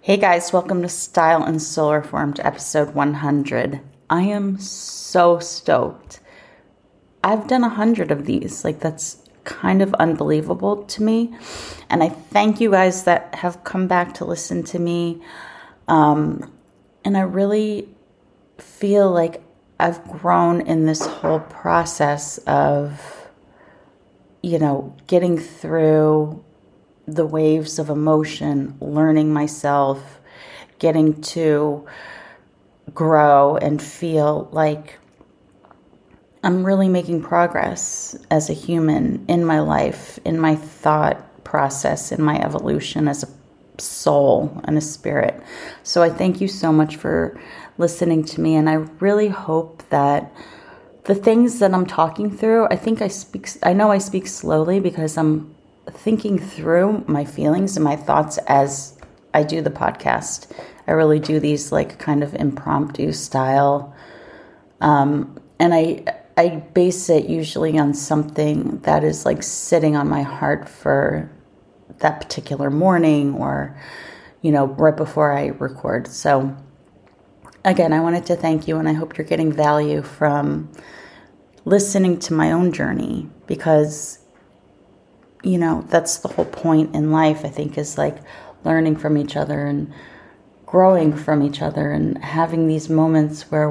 Hey guys, welcome to Style and Soul Reformed episode 100. I am so stoked. I've done 100 of these. That's kind of unbelievable to me. And I thank you guys that have come back to listen to me. And I really feel like I've grown in this whole process of, getting through the waves of emotion, learning myself, getting to grow and feel like I'm really making progress as a human in my life, in my thought process, in my evolution as a soul and a spirit. So I thank you so much for listening to me, and I really hope that the things that I'm talking through, I know I speak slowly because I'm thinking through my feelings and my thoughts as I do the podcast. I really do these kind of impromptu style. And I base it usually on something that is sitting on my heart for that particular morning or, right before I record. So again, I wanted to thank you, and I hope you're getting value from listening to my own journey, because that's the whole point in life, I think, is learning from each other and growing from each other and having these moments where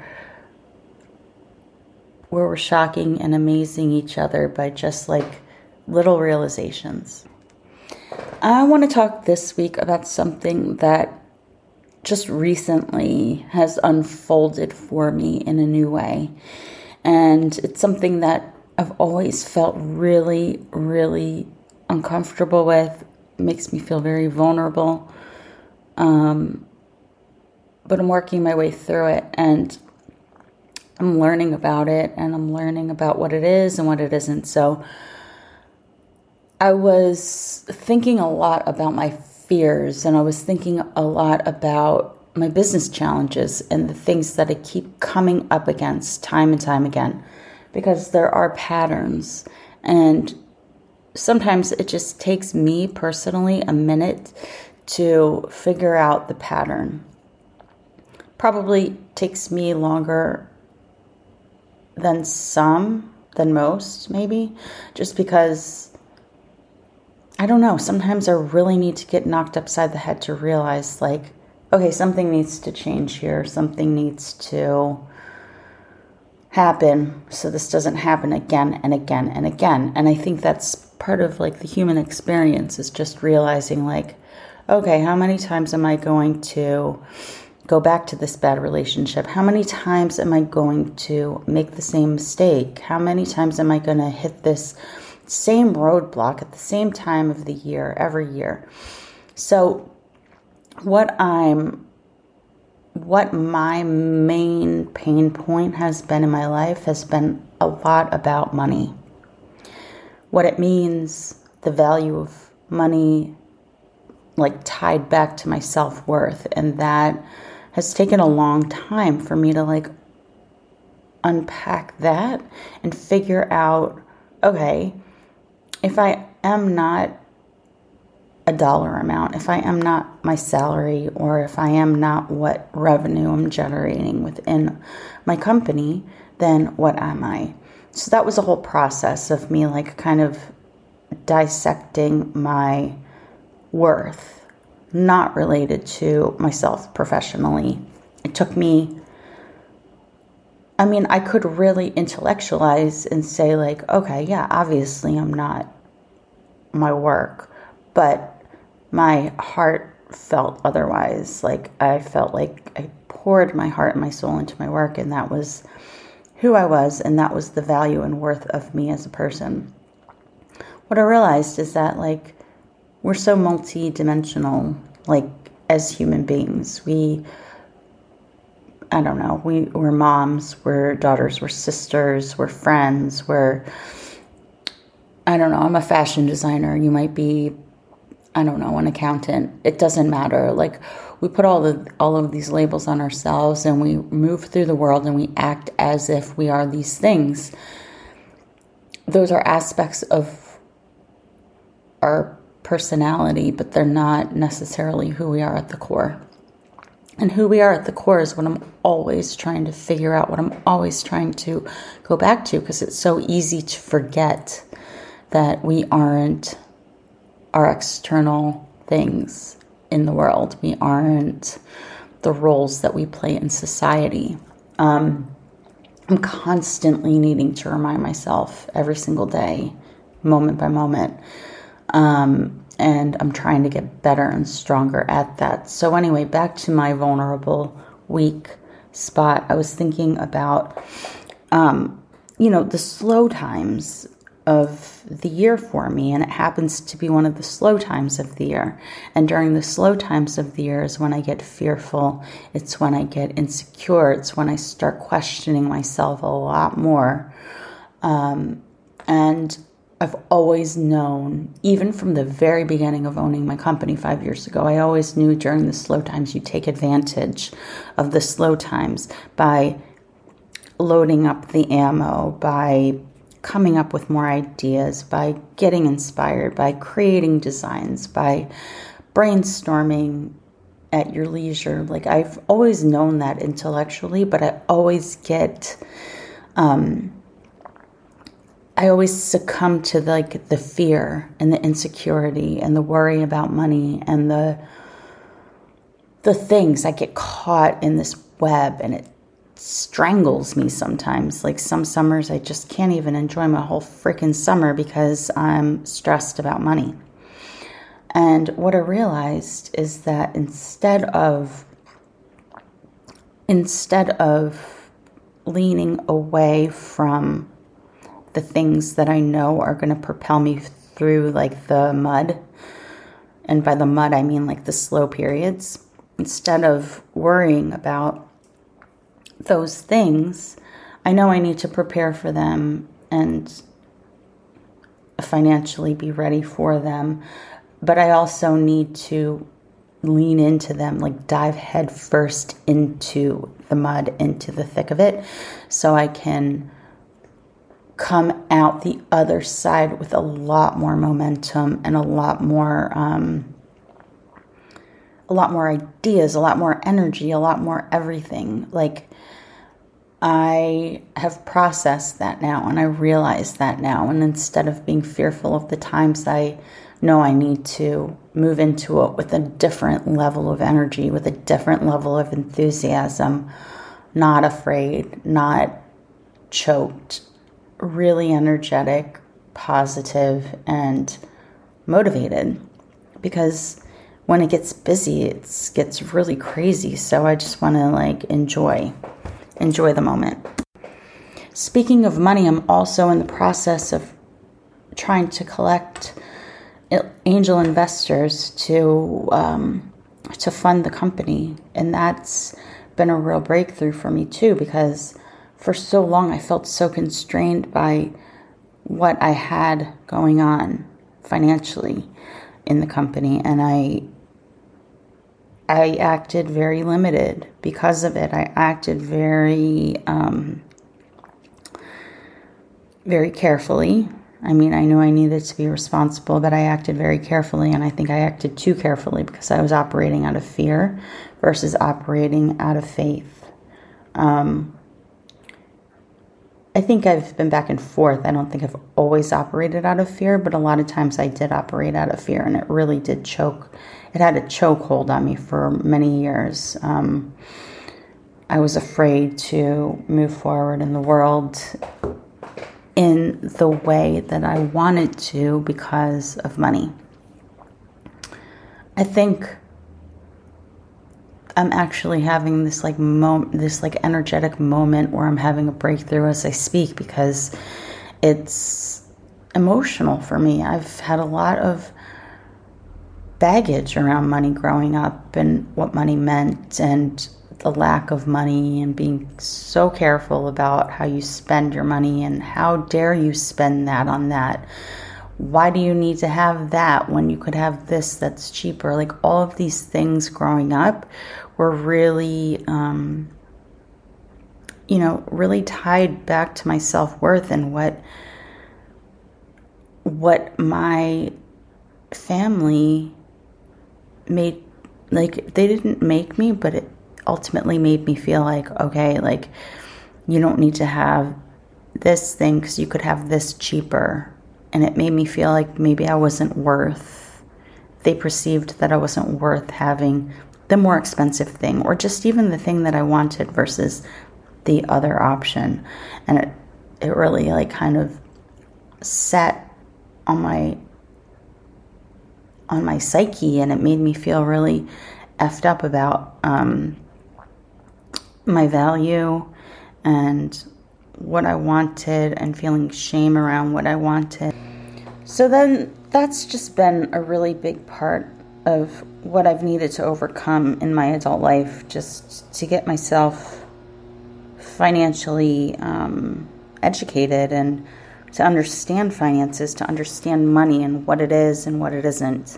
we're shocking and amazing each other by just little realizations. I want to talk this week about something that just recently has unfolded for me in a new way. And it's something that I've always felt really, really uncomfortable with. It makes me feel very vulnerable. But I'm working my way through it, and I'm learning about it, and I'm learning about what it is and what it isn't. So I was thinking a lot about my fears, and I was thinking a lot about my business challenges and the things that I keep coming up against time and time again. Because there are patterns, and sometimes it just takes me personally a minute to figure out the pattern. Probably takes me longer than most, maybe, just because, I don't know, sometimes I really need to get knocked upside the head to realize, okay, something needs to change here, something needs to happen so this doesn't happen again and again and again. And I think that's part of the human experience, is just realizing okay, how many times am I going to go back to this bad relationship? How many times am I going to make the same mistake? How many times am I going to hit this same roadblock at the same time of the year, every year? So what my main pain point has been in my life has been a lot about money. What it means, the value of money, tied back to my self-worth. And that has taken a long time for me to unpack that and figure out, okay, if I am not a dollar amount, if I am not my salary, or if I am not what revenue I'm generating within my company, then what am I? So that was a whole process of me kind of dissecting my worth, not related to myself professionally. It took me, I could really intellectualize and say okay, yeah, obviously I'm not my work, but my heart felt otherwise. I felt like I poured my heart and my soul into my work, and that was who I was, and that was the value and worth of me as a person. What I realized is that we're so multi-dimensional, as human beings. We're moms, we're daughters, we're sisters, we're friends, I'm a fashion designer. You might be, an accountant. It doesn't matter. We put all of these labels on ourselves, and we move through the world, and we act as if we are these things. Those are aspects of our personality, but they're not necessarily who we are at the core. And who we are at the core is what I'm always trying to figure out, what I'm always trying to go back to, because it's so easy to forget that we aren't our external things in the world. We aren't the roles that we play in society. I'm constantly needing to remind myself every single day, moment by moment. And I'm trying to get better and stronger at that. So anyway, back to my vulnerable, weak spot. I was thinking about, the slow times of the year for me, and it happens to be one of the slow times of the year. And during the slow times of the year is when I get fearful. It's when I get insecure. It's when I start questioning myself a lot more. And I've always known, even from the very beginning of owning my company 5 years ago, I always knew during the slow times you take advantage of the slow times by loading up the ammo, by coming up with more ideas, by getting inspired, by creating designs, by brainstorming at your leisure. Like, I've always known that intellectually, but I always succumb to the fear and the insecurity and the worry about money and the things. I get caught in this web, and it strangles me sometimes. Like, some summers I just can't even enjoy my whole freaking summer because I'm stressed about money. And what I realized is that instead of leaning away from the things that I know are going to propel me through the mud, and by the mud I mean the slow periods, instead of worrying about those things, I know I need to prepare for them and financially be ready for them. But I also need to lean into them, dive head first into the mud, into the thick of it, so I can come out the other side with a lot more momentum and a lot more ideas, a lot more energy, a lot more everything. I have processed that now, and I realize that now. And instead of being fearful of the times, I know I need to move into it with a different level of energy, with a different level of enthusiasm, not afraid, not choked, really energetic, positive, and motivated. Because when it gets busy, it gets really crazy. So I just want to enjoy the moment. Speaking of money, I'm also in the process of trying to collect angel investors to fund the company. And that's been a real breakthrough for me too, because for so long I felt so constrained by what I had going on financially in the company, and I acted very limited because of it. I acted very carefully. I mean, I knew I needed to be responsible, but I acted very carefully, and I think I acted too carefully because I was operating out of fear versus operating out of faith. I think I've been back and forth. I don't think I've always operated out of fear, but a lot of times I did operate out of fear, and it really did choke. It had a chokehold on me for many years. I was afraid to move forward in the world in the way that I wanted to because of money. I think I'm actually having this energetic moment where I'm having a breakthrough as I speak, because it's emotional for me. I've had a lot of baggage around money growing up, and what money meant, and the lack of money, and being so careful about how you spend your money, and how dare you spend that on that. Why do you need to have that when you could have this that's cheaper? All of these things growing up were really, really tied back to my self-worth and what my family they didn't make me, but it ultimately made me feel like, okay, like, you don't need to have this thing because you could have this cheaper. And it made me feel like maybe they perceived that I wasn't worth having the more expensive thing, or just even the thing that I wanted versus the other option. And it really like kind of sat on my psyche, and it made me feel really effed up about my value and what I wanted, and feeling shame around what I wanted. So then that's just been a really big part of what I've needed to overcome in my adult life, just to get myself financially educated and to understand finances, to understand money and what it is and what it isn't.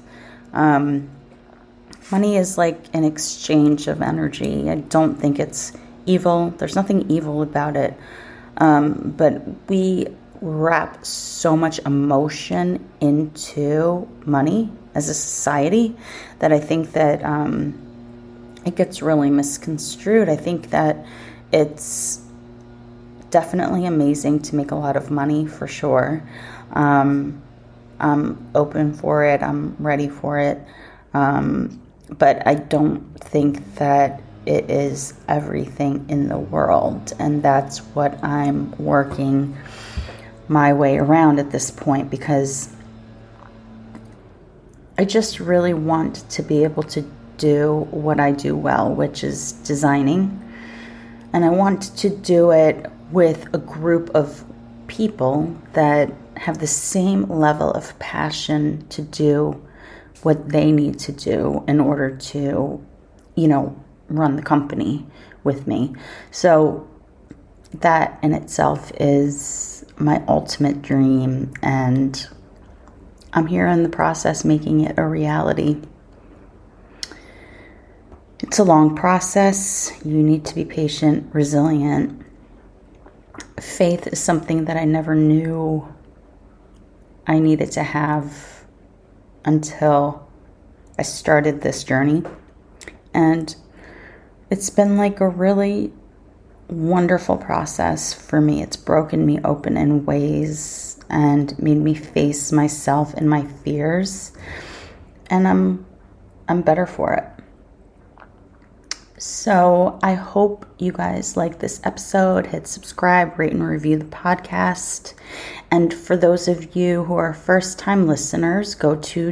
Money is like an exchange of energy. I don't think it's evil. There's nothing evil about it. But we wrap so much emotion into money as a society that I think that it gets really misconstrued. I think that it's definitely amazing to make a lot of money, for sure. I'm open for it. I'm ready for it. But I don't think that it is everything in the world. And that's what I'm working my way around at this point, because I just really want to be able to do what I do well, which is designing. And I want to do it with a group of people that have the same level of passion to do what they need to do in order to, run the company with me. So that in itself is my ultimate dream, and I'm here in the process making it a reality. It's a long process. You need to be patient, resilient. Faith is something that I never knew I needed to have until I started this journey. And it's been like a really wonderful process for me. It's broken me open in ways and made me face myself and my fears. And I'm better for it. So I hope you guys like this episode. Hit subscribe, rate, and review the podcast. And for those of you who are first-time listeners, go to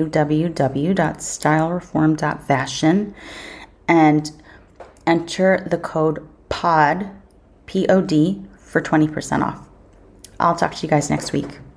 www.stylereform.fashion and enter the code POD, P-O-D, for 20% off. I'll talk to you guys next week.